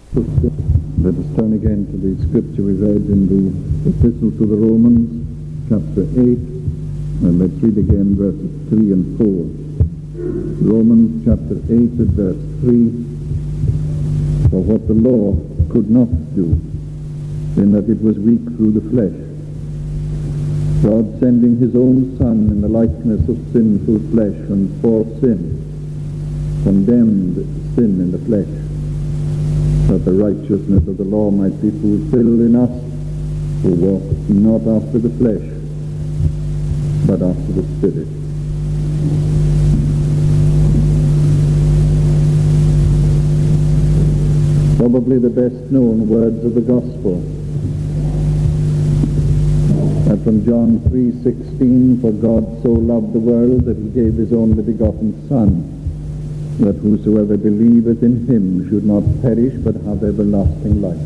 Let us turn again to the scripture we read in the Epistle to the Romans, chapter 8, and let's read again verses 3 and 4. Romans chapter 8 and verse 3. For what the law could not do, in that it was weak through the flesh, God sending his own Son in the likeness of sinful flesh, and for sin condemned sin in the flesh, that the righteousness of the law might be fulfilled in us, who walk not after the flesh, but after the Spirit. Probably the best known words of the Gospel are from John 3:16, for God so loved the world that he gave his only begotten Son, that whosoever believeth in him should not perish but have everlasting life.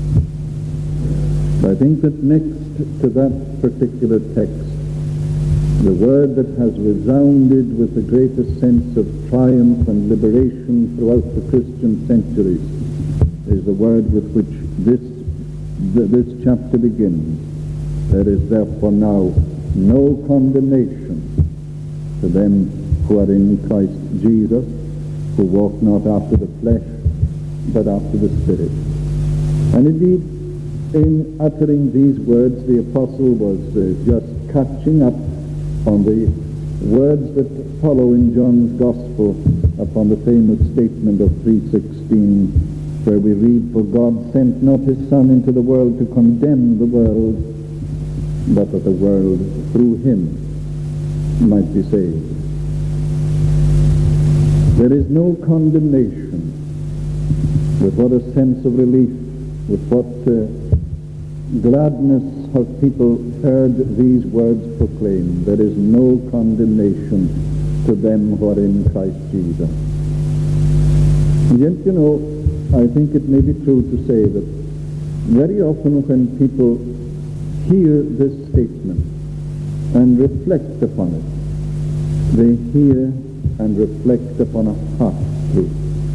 I think that next to that particular text, the word that has resounded with the greatest sense of triumph and liberation throughout the Christian centuries is the word with which this chapter begins. There is therefore now no condemnation to them who are in Christ Jesus, who walk not after the flesh, but after the Spirit. And indeed, in uttering these words, the apostle was just catching up on the words that follow in John's Gospel upon the famous statement of 3:16, where we read, for God sent not his Son into the world to condemn the world, but that the world through him might be saved. There is no condemnation. With what a sense of relief, with what gladness have people heard these words proclaimed. There is no condemnation to them who are in Christ Jesus. And yet, I think it may be true to say that very often when people hear this statement and reflect upon it, they hear and reflect upon a half truth.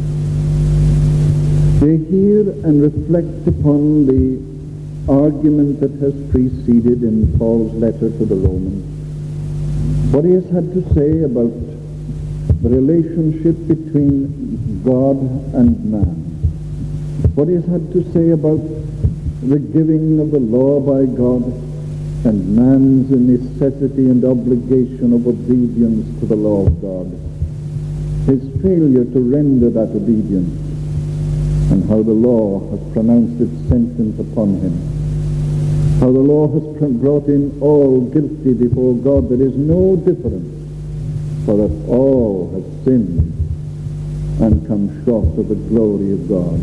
They hear and reflect upon the argument that has preceded in Paul's letter to the Romans. What he has had to say about the relationship between God and man. What he has had to say about the giving of the law by God and man's necessity and obligation of obedience to the law of God. His failure to render that obedience, and how the law has pronounced its sentence upon him. How the law has brought in all guilty before God. There is no difference, for that all have sinned and come short of the glory of God.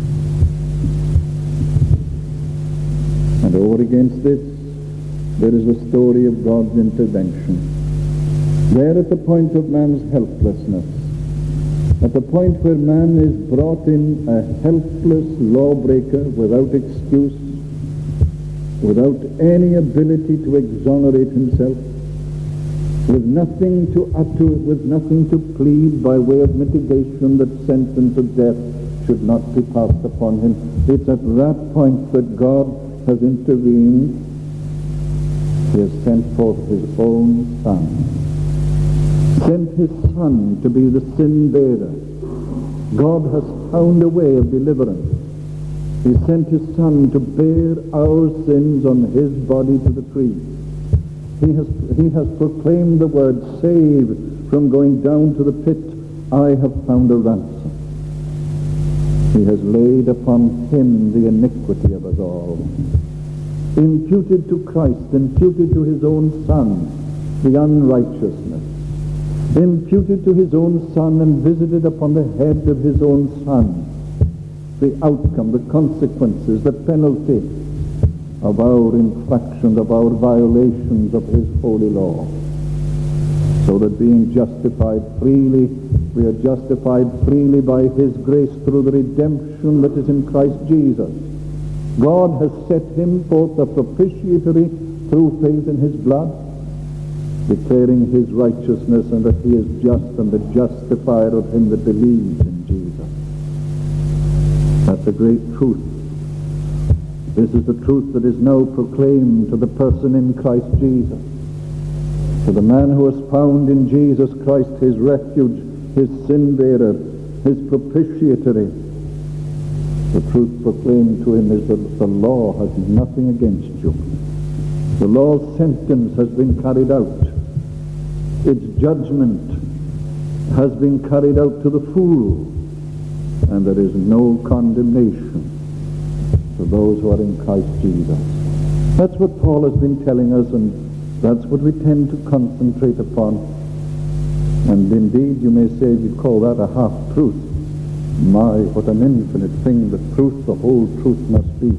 And over against this, there is the story of God's intervention. There at the point of man's helplessness, at the point where man is brought in a helpless lawbreaker without excuse, without any ability to exonerate himself, with nothing to utter, with nothing to plead by way of mitigation that sentence of death should not be passed upon him. It's at that point that God has intervened. He has sent forth his own Son. Sent his Son to be the sin bearer. God has found a way of deliverance. He sent his Son to bear our sins on his body to the tree. He has proclaimed the word, save from going down to the pit. I have found a ransom. He has laid upon him the iniquity of us all. Imputed to Christ, imputed to his own Son, the unrighteousness. Imputed to his own Son and visited upon the head of his own Son the outcome, the consequences, the penalty of our infractions, of our violations of his holy law. So that being justified freely, we are justified freely by his grace through the redemption that is in Christ Jesus. God has set him forth a propitiatory through faith in his blood, declaring his righteousness, and that he is just and the justifier of him that believes in Jesus. That's a great truth. This is the truth that is now proclaimed to the person in Christ Jesus. To the man who has found in Jesus Christ his refuge, his sin-bearer, his propitiatory. The truth proclaimed to him is that the law has nothing against you. The law's sentence has been carried out. Its judgment has been carried out to the fool, and there is no condemnation to those who are in Christ Jesus. That's what Paul has been telling us, and that's what we tend to concentrate upon. And indeed, you may say, you call that a half-truth. My, what an infinite thing the truth, the whole truth must be.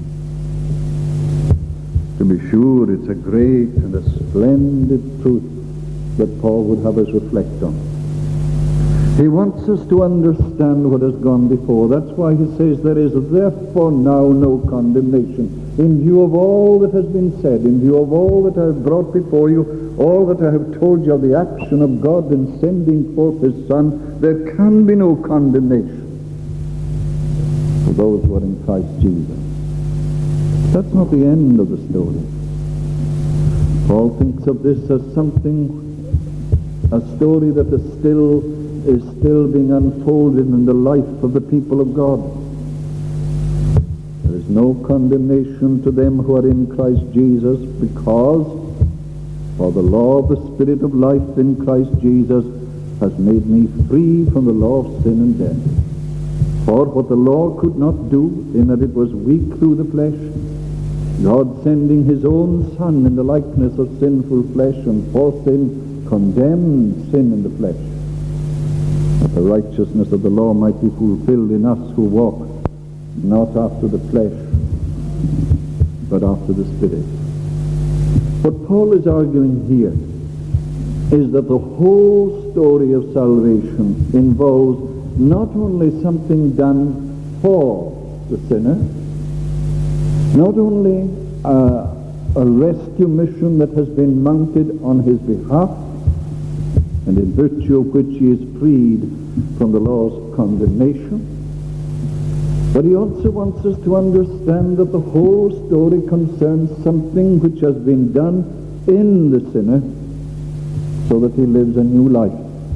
To be sure, it's a great and a splendid truth that Paul would have us reflect on. He wants us to understand what has gone before. That's why he says there is therefore now no condemnation. In view of all that has been said, in view of all that I have brought before you, all that I have told you of the action of God in sending forth his Son, there can be no condemnation for those who are in Christ Jesus. That's not the end of the story. Paul thinks of this as something, a story that is still being unfolded in the life of the people of God. There is no condemnation to them who are in Christ Jesus, because for the law of the Spirit of life in Christ Jesus has made me free from the law of sin and death. For what the law could not do, in that it was weak through the flesh, God sending his own Son in the likeness of sinful flesh, and for sin condemned sin in the flesh, that the righteousness of the law might be fulfilled in us who walk not after the flesh, but after the Spirit. What Paul is arguing here is that the whole story of salvation involves not only something done for the sinner, not only a rescue mission that has been mounted on his behalf, and in virtue of which he is freed from the law's condemnation, but he also wants us to understand that the whole story concerns something which has been done in the sinner so that he lives a new life.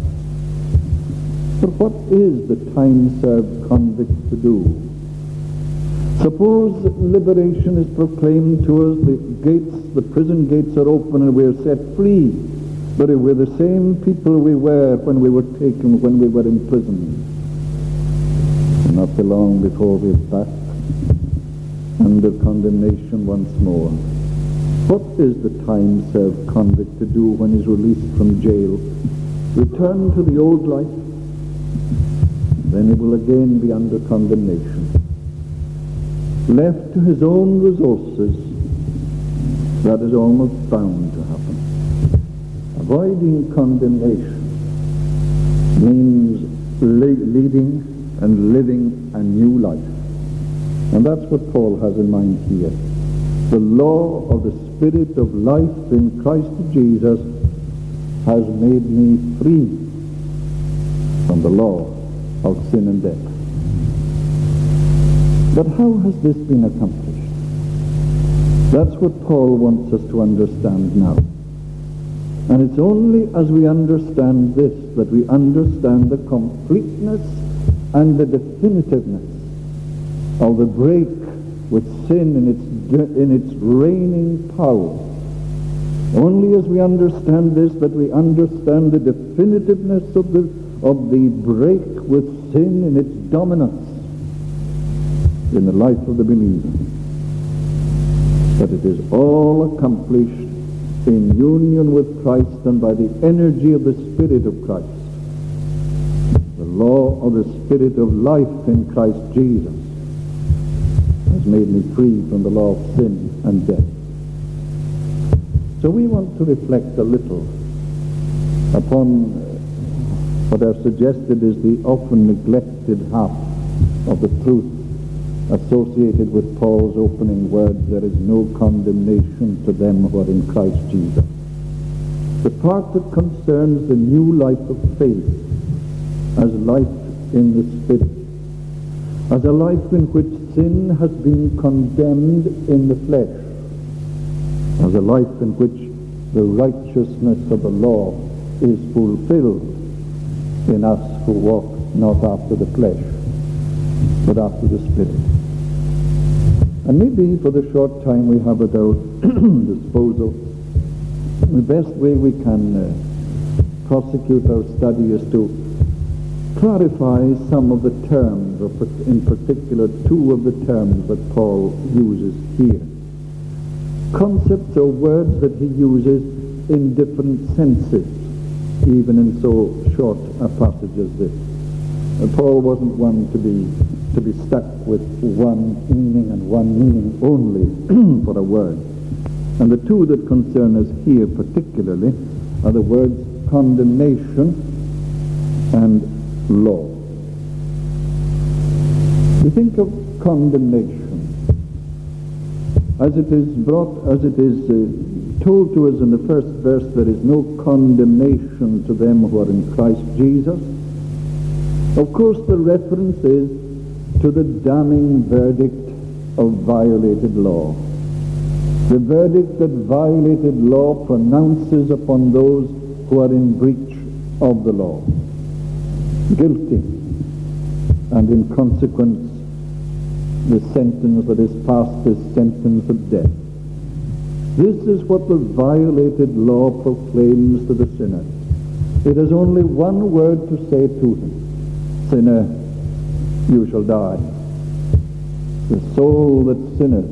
But what is the time-served convict to do? Suppose liberation is proclaimed to us, the prison gates are open and we are set free, but we're the same people we were when we were taken, when we were imprisoned. Not so long before we're back under condemnation once more. What is the time-served convict to do when he's released from jail? Return to the old life? Then he will again be under condemnation. Left to his own resources, that is almost bound to happen. Avoiding condemnation means leading and living a new life. And that's what Paul has in mind here. The law of the Spirit of life in Christ Jesus has made me free from the law of sin and death. But how has this been accomplished? That's what Paul wants us to understand now. And it's only as we understand this that we understand the completeness and the definitiveness of the break with sin in its reigning power. Only as we understand this that we understand the definitiveness of the break with sin in its dominance in the life of the believer. That it is all accomplished in union with Christ and by the energy of the Spirit of Christ. The law of the Spirit of life in Christ Jesus has made me free from the law of sin and death. So we want to reflect a little upon what I've suggested is the often neglected half of the truth associated with Paul's opening words, there is no condemnation to them who are in Christ Jesus. The part that concerns the new life of faith as life in the Spirit. as a life in which sin has been condemned in the flesh, as a life in which the righteousness of the law is fulfilled in us who walk not after the flesh, but after the Spirit. And maybe for the short time we have at our disposal, the best way we can prosecute our study is to clarify some of the terms, or in particular two of the terms that Paul uses here. Concepts or words that he uses in different senses, even in so short a passage as this. Paul wasn't one to be stuck with one meaning and one meaning only for a word. And the two that concern us here particularly are the words condemnation and law. We think of condemnation as it is told to us in the first verse. There is no condemnation to them who are in Christ Jesus. Of course, the reference is to the damning verdict of violated law. The verdict that violated law pronounces upon those who are in breach of the law. Guilty, and in consequence, the sentence that is passed is sentence of death. This is what the violated law proclaims to the sinner. It has only one word to say to him: sinner, you shall die. The soul that sinneth,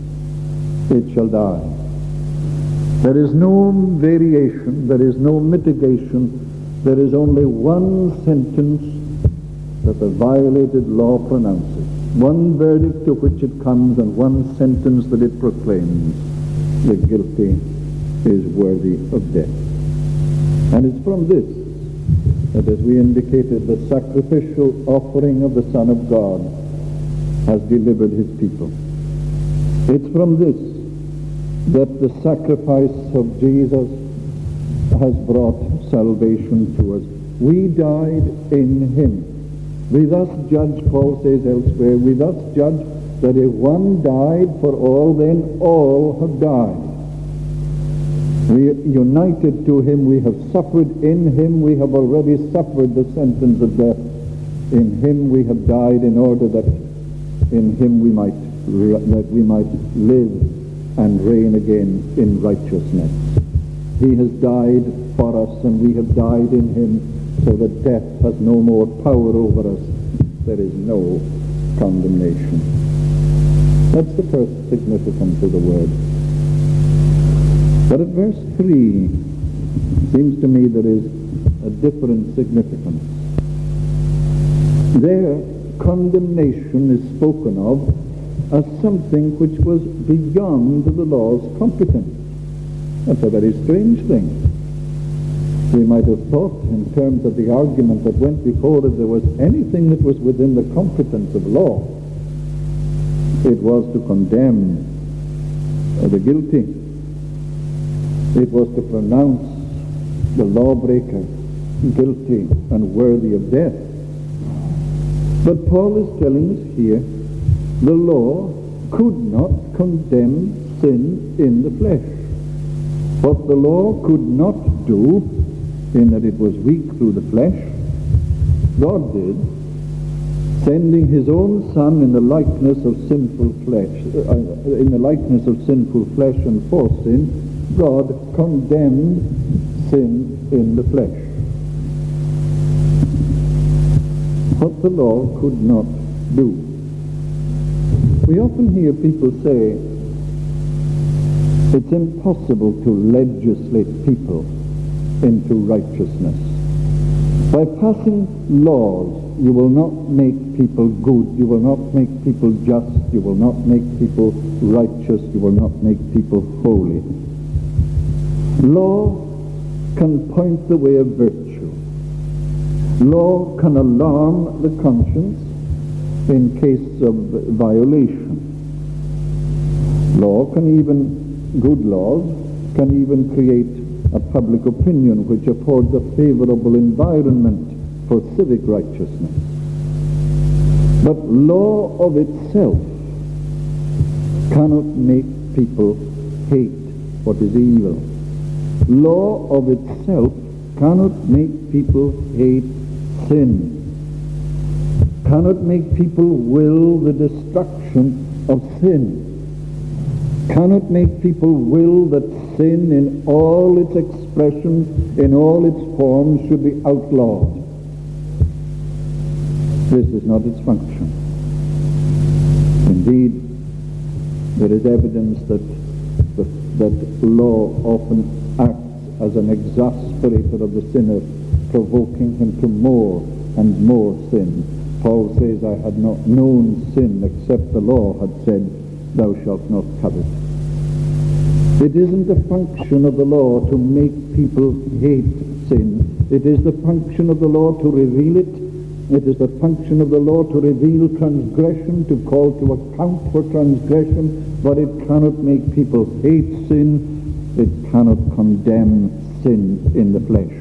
it shall die. There is no variation, there is no mitigation, there is only one sentence that the violated law pronounces, one verdict to which it comes, and one sentence that it proclaims: the guilty is worthy of death. And it's from this that, as we indicated, the sacrificial offering of the Son of God has delivered his people. It's from this that the sacrifice of Jesus has brought salvation to us. We died in him. We thus judge, Paul says elsewhere, we thus judge that if one died for all, then all have died. We united to him, we have suffered in him, we have already suffered the sentence of death. In him we have died in order that in him we might live and reign again in righteousness. He has died for us, and we have died in him, so that death has no more power over us. There is no condemnation. That's the first significance of the word. But at verse 3, seems to me there is a different significance. There, condemnation is spoken of as something which was beyond the law's competence. That's a very strange thing. We might have thought, in terms of the argument that went before, if there was anything that was within the competence of law, it was to condemn the guilty. It was to pronounce the lawbreaker guilty and worthy of death. But Paul is telling us here, the law could not condemn sin in the flesh. What the law could not do, in that it was weak through the flesh, God did, sending his own Son in the likeness of sinful flesh, and for sin, God condemned sin in the flesh. What the law could not do. We often hear people say, it's impossible to legislate people into righteousness. By passing laws, you will not make people good, you will not make people just, you will not make people righteous, you will not make people holy. Law can point the way of virtue. Law can alarm the conscience in case of violation. Good laws can even create a public opinion which affords a favorable environment for civic righteousness. But law of itself cannot make people hate what is evil. Law of itself cannot make people hate sin. Cannot make people will the destruction of sin. Cannot make people will that sin in all its expressions, in all its forms, should be outlawed. This is not its function. Indeed, there is evidence that law often acts as an exasperator of the sinner, provoking him to more and more sin. Paul says, I had not known sin except the law had said, thou shalt not covet. It isn't the function of the law to make people hate sin. It is the function of the law to reveal it. It is the function of the law to reveal transgression, to call to account for transgression, but it cannot make people hate sin. It cannot condemn sin in the flesh.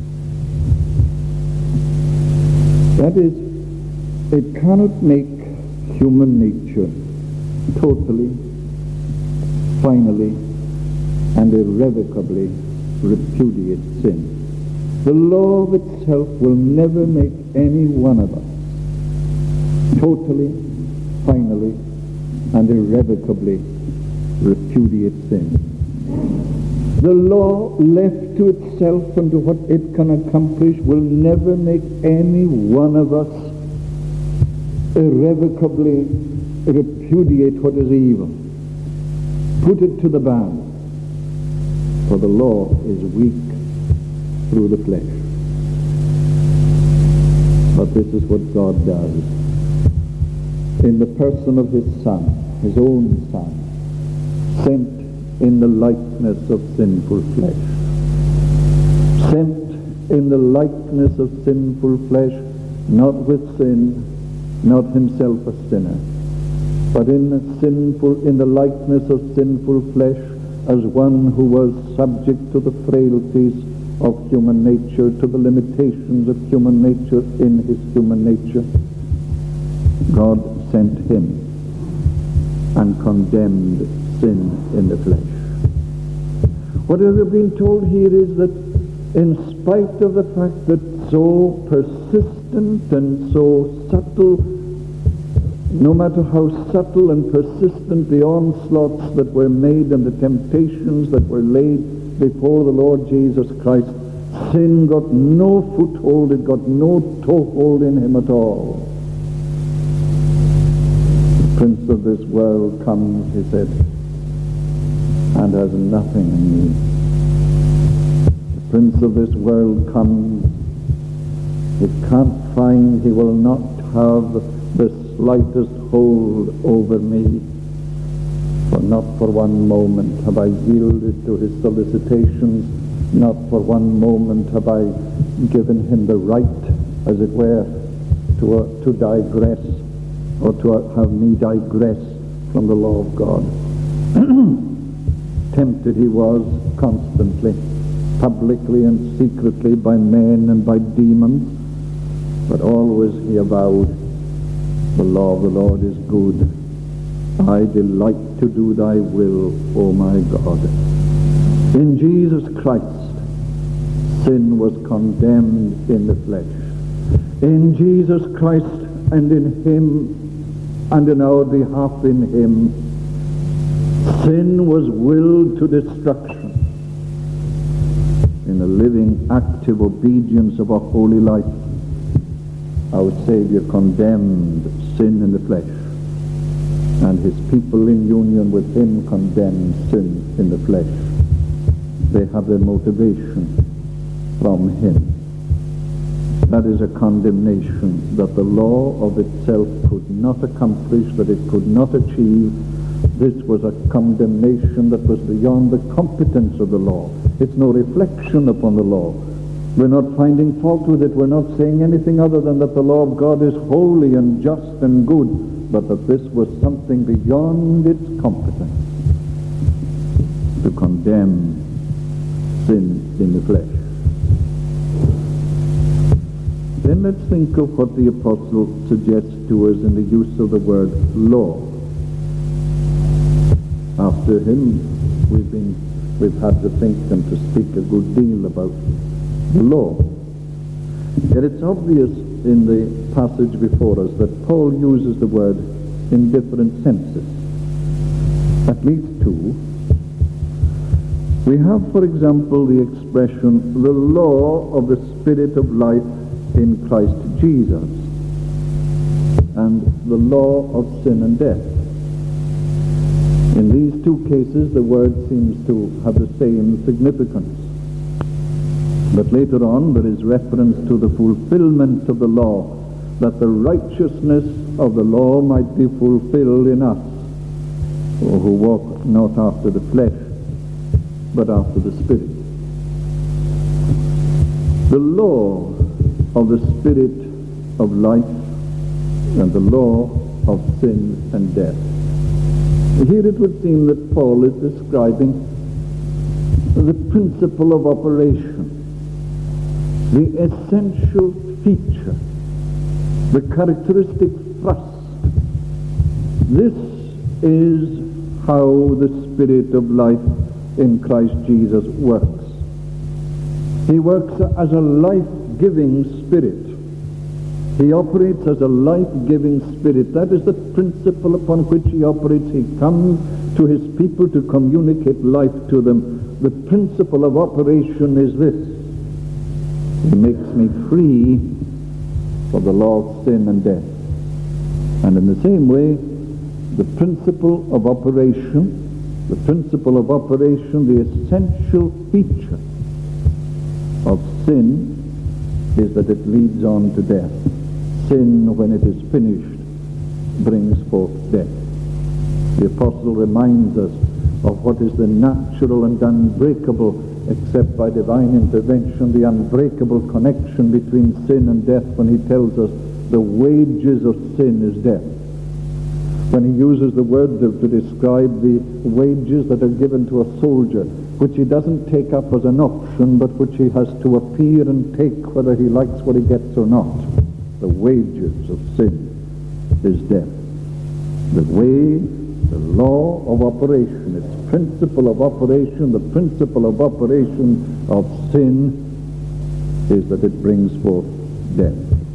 That is, it cannot make human nature totally, finally, and irrevocably repudiate sin. The law of itself will never make any one of us totally, finally, and irrevocably repudiate sin. The law, left to itself and to what it can accomplish, will never make any one of us irrevocably repudiate what is evil. Put it to the ban. For the law is weak through the flesh. But this is what God does. In the person of his Son, his own Son, sent in the likeness of sinful flesh. Sent in the likeness of sinful flesh, not with sin, not himself a sinner, but in the likeness of sinful flesh, as one who was subject to the frailties of human nature, to the limitations of human nature in his human nature. God sent him and condemned sin in the flesh. What we have been told here is that in spite of the fact that so persistent and so subtle, no matter how subtle and persistent the onslaughts that were made and the temptations that were laid before the Lord Jesus Christ, sin got no foothold, it got no toehold in him at all. The prince of this world comes, he said, and has nothing in me. The prince of this world comes, he can't find, he will not have the slightest hold over me, for not for one moment have I yielded to his solicitations, not for one moment have I given him the right, as it were, to digress, or to have me digress from the law of God. Tempted he was constantly, publicly and secretly, by men and by demons, but always he avowed, the law of the Lord is good. I delight to do thy will, O my God. In Jesus Christ, sin was condemned in the flesh. In Jesus Christ and in him and in our behalf in him, sin was willed to destruction. In the living, active obedience of a holy life, our Savior condemned sin in the flesh, and his people in union with him condemned sin in the flesh. They have their motivation from him. That is a condemnation that the law of itself could not accomplish, that it could not achieve. This was a condemnation that was beyond the competence of the law. It's no reflection upon the law. We're not finding fault with it. We're not saying anything other than that the law of God is holy and just and good, but that this was something beyond its competence to condemn sin in the flesh. Then let's think of what the apostle suggests to us in the use of the word law. After him, we've had to think and to speak a good deal about the law. Yet it's obvious in the passage before us that Paul uses the word in different senses, at least two. We have, for example, the expression, the law of the Spirit of life in Christ Jesus, and the law of sin and death. In these two cases, the word seems to have the same significance. But later on, there is reference to the fulfillment of the law, that the righteousness of the law might be fulfilled in us, who walk not after the flesh, but after the Spirit. The law of the Spirit of life and the law of sin and death. Here it would seem that Paul is describing the principle of operation, the essential feature, the characteristic thrust. This is how the Spirit of life in Christ Jesus works. He works as a life-giving Spirit. He operates as a life-giving Spirit. That is the principle upon which he operates. He comes to his people to communicate life to them. The principle of operation is this: he makes me free from the law of sin and death. And in the same way, the principle of operation, the essential feature of sin is that it leads on to death. Sin, when it is finished, brings forth death. The apostle reminds us of what is the natural and unbreakable, except by divine intervention, the unbreakable connection between sin and death, when he tells us the wages of sin is death. When he uses the word to describe the wages that are given to a soldier, which he doesn't take up as an option, but which he has to appear and take whether he likes what he gets or not. The wages of sin is death. The way, the law of operation, its principle of operation, the principle of operation of sin is that it brings forth death.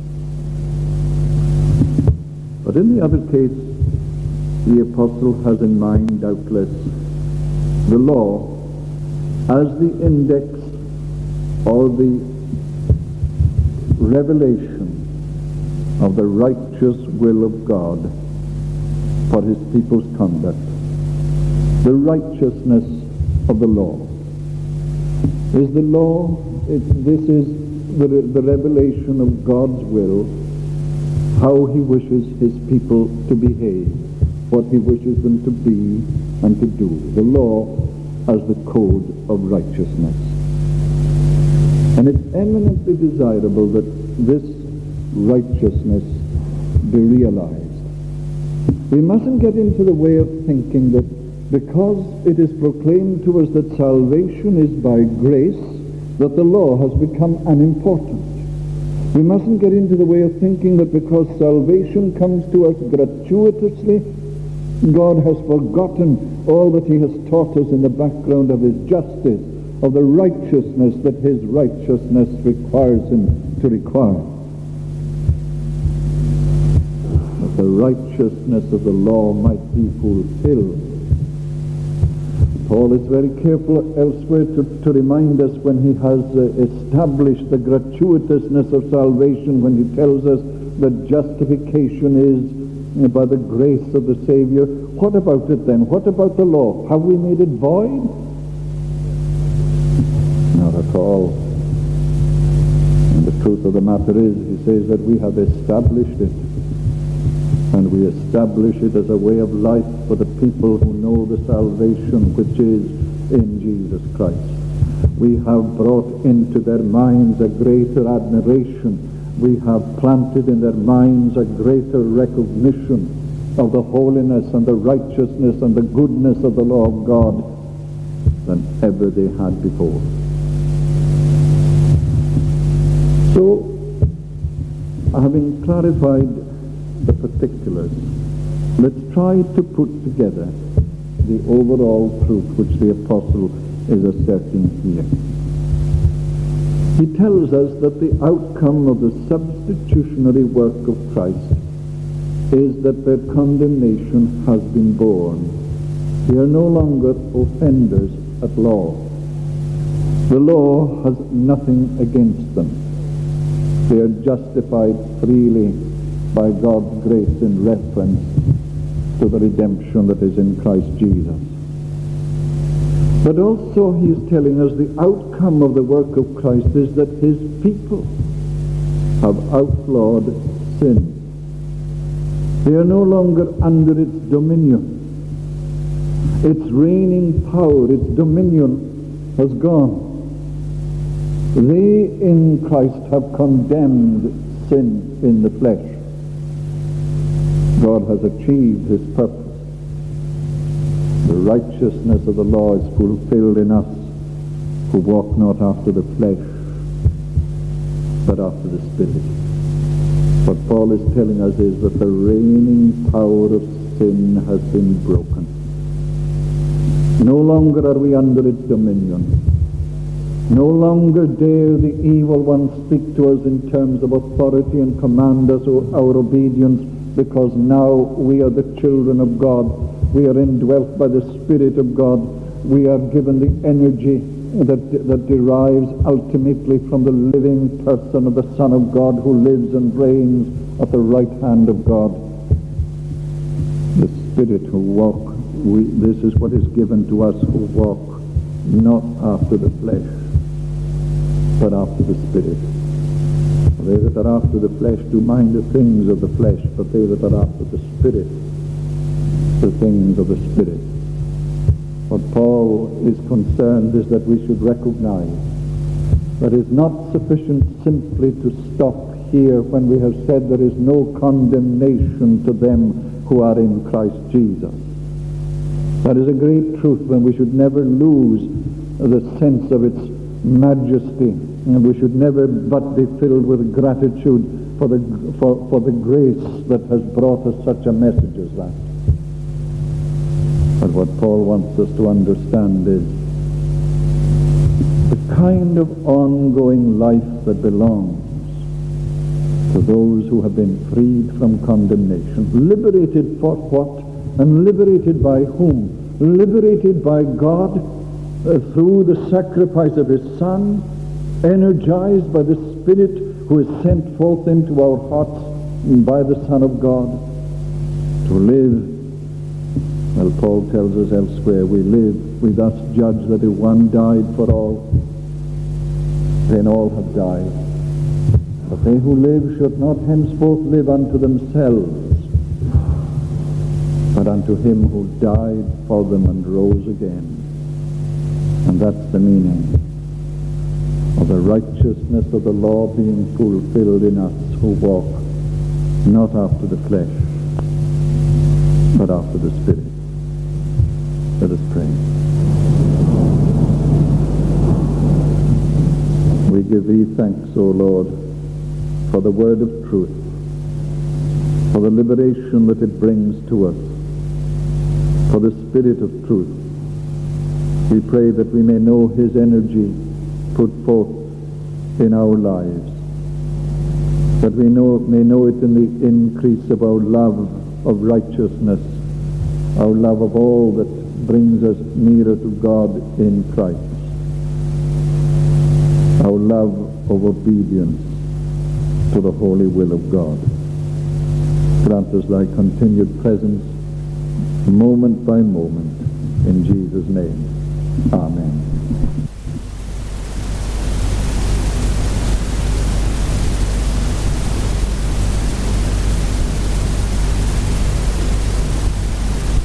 But in the other case, the apostle has in mind, doubtless, the law as the index or the revelation of the righteous will of God for his people's conduct. The righteousness of the law. Is the law, this is the revelation of God's will, how he wishes his people to behave, what he wishes them to be and to do. The law as the code of righteousness. And it's eminently desirable that this righteousness be realized. We mustn't get into the way of thinking that because it is proclaimed to us that salvation is by grace, that the law has become unimportant. We mustn't get into the way of thinking that because salvation comes to us gratuitously, God has forgotten all that he has taught us in the background of his justice, of the righteousness that his righteousness requires him to require. That the righteousness of the law might be fulfilled. Paul is very careful elsewhere to remind us, when he has established the gratuitousness of salvation, when he tells us that justification is by the grace of the Savior. What about it then? What about the law? Have we made it void? Not at all. And the truth of the matter is, he says that we have established it. And we establish it as a way of life for the people who know the salvation which is in Jesus Christ. We have brought into their minds a greater admiration. We have planted in their minds a greater recognition of the holiness and the righteousness and the goodness of the law of God than ever they had before. So, having clarified the particulars, let's try to put together the overall truth which the apostle is asserting here. He tells us that the outcome of the substitutionary work of Christ is that their condemnation has been borne. They are no longer offenders at law. The law has nothing against them. They are justified freely by God's grace in reference to the redemption that is in Christ Jesus. But also he is telling us the outcome of the work of Christ is that his people have outlawed sin. They are no longer under its dominion. Its reigning power, its dominion has gone. They in Christ have condemned sin in the flesh. God has achieved his purpose. The righteousness of the law is fulfilled in us who walk not after the flesh, but after the Spirit. What Paul is telling us is that the reigning power of sin has been broken. No longer are we under its dominion. No longer dare the evil one speak to us in terms of authority and command us our obedience, because now we are the children of God. We are indwelt by the Spirit of God. We are given the energy that derives ultimately from the living person of the Son of God, who lives and reigns at the right hand of God. The Spirit who walk, this is what is given to us who walk not after the flesh, but after the Spirit. They that are after the flesh do mind the things of the flesh, but they that are after the Spirit, the things of the Spirit. What Paul is concerned is that we should recognize that it is not sufficient simply to stop here when we have said there is no condemnation to them who are in Christ Jesus. That is a great truth, and we should never lose the sense of its majesty, and we should never but be filled with gratitude for the grace that has brought us such a message as that. But what Paul wants us to understand is the kind of ongoing life that belongs to those who have been freed from condemnation. Liberated for what? And liberated by whom? Liberated by God through the sacrifice of his Son, energized by the Spirit who is sent forth into our hearts by the Son of God, to live. Well, Paul tells us elsewhere, we thus judge that if one died for all, then all have died. But they who live should not henceforth live unto themselves, but unto him who died for them and rose again. And that's the meaning of the righteousness of the law being fulfilled in us who walk not after the flesh, but after the Spirit. Let us pray. We give thee thanks, O Lord, for the word of truth, for the liberation that it brings to us, for the Spirit of truth. We pray that we may know his energy put forth in our lives, that we may know it in the increase of our love of righteousness, our love of all that brings us nearer to God in Christ, our love of obedience to the holy will of God. Grant us thy continued presence moment by moment, in Jesus' name. Amen.